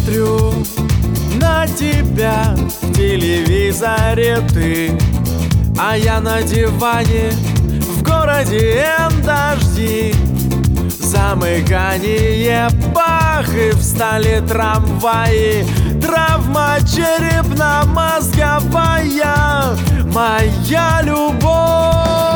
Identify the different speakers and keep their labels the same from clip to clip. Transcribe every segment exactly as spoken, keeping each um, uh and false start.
Speaker 1: смотрю на тебя в телевизоре ты, а я на диване в городе Н дожди. Замыкание пах и встали трамваи. Травма черепно-мозговая, моя любовь.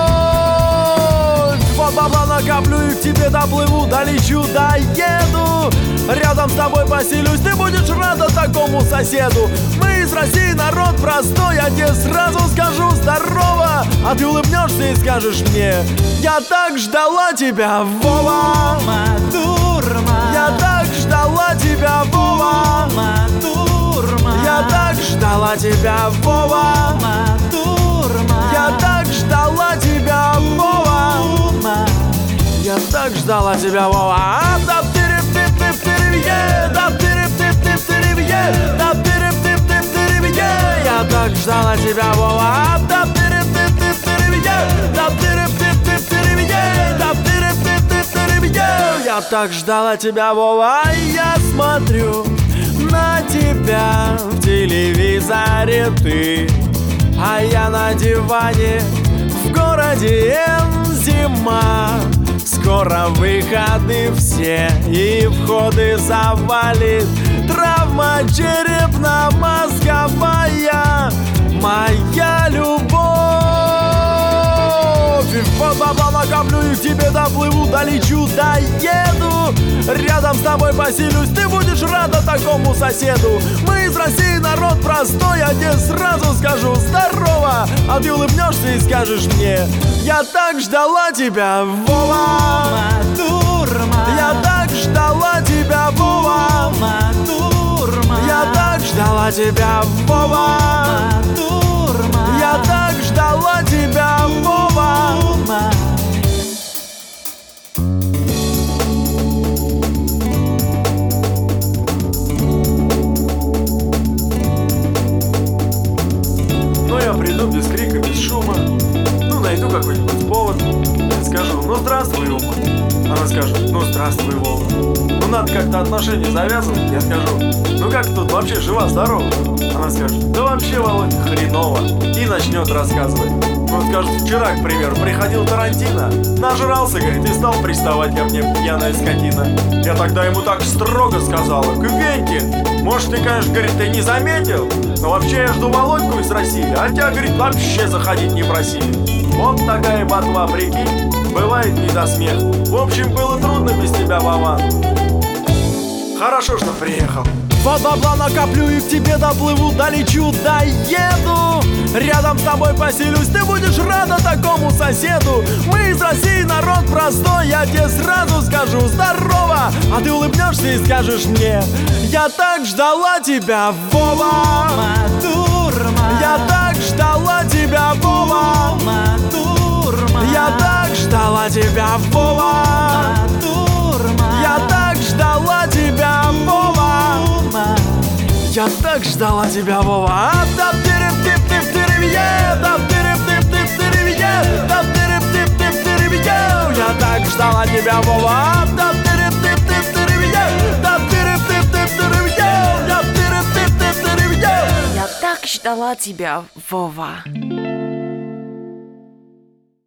Speaker 1: Вот бабла накоплю и к тебе доплыву, долечу, доеду. Рядом с тобой поселюсь, ты будешь рада такому соседу. Мы из России, народ простой, я тебе сразу скажу здорово. А ты улыбнешься и скажешь мне: я так ждала тебя, Вова. Я так ждала тебя, Вова. Я так ждала тебя, Вова. Я так ждала тебя, Вова. Я так ждала тебя, Вова. Я так ждала тебя, Вова. Я так ждала тебя, Вова. Я смотрю на тебя в телевизоре ты, а я на диване в городе Н. Зима. Скоро выходы все и входы завалит. Травма черепно-мозговая, моя любовь. Вот бабла накоплю и к тебе доплыву, долечу, доеду. Рядом с тобой поселюсь, ты будешь рада такому соседу. Мы из России, народ простой, я тебе сразу скажу здорово. А ты улыбнешься и скажешь мне: я так ждала тебя, Вова. Я так ждала тебя, Вова. Я так ждала тебя, Вова. Я так ждала тебя, Вова. Ну я приду без крика, без шума. Ну найду какой-нибудь повод и скажу: ну здравствуй, Ума. Она скажет: ну здравствуй, Вова. Ну надо как-то отношения завязывать. Я скажу: ну как тут вообще, жива-здорова? Она скажет: да вообще, Володя, хреново. И начнет рассказывать. Он скажет: вчера, к примеру, приходил Тарантино, нажрался, говорит, и стал приставать ко мне, пьяная скотина. Я тогда ему так строго сказала: Квентин, может, ты, конечно, говорит, ты не заметил, но вообще я жду Володьку из России, а тебя, говорит, вообще заходить не просили. Вот такая ботва, прикинь, бывает не до смеха. В общем, было трудно без тебя, Вован. Хорошо, что приехал. Вот бабла накоплю и к тебе доплыву, долечу, доеду. Рядом с тобой поселюсь, ты будешь рада такому соседу. Мы из России, народ простой, я тебе сразу скажу здорово. А ты улыбнешься и скажешь мне: я так ждала тебя, Вова. Я так ждала тебя, Вова. Я так ждала тебя, Вова. Я так ждала тебя, Вова. Я так ждала тебя, Вова. Я так ждала тебя, Вова.
Speaker 2: Я так ждала тебя, Вова.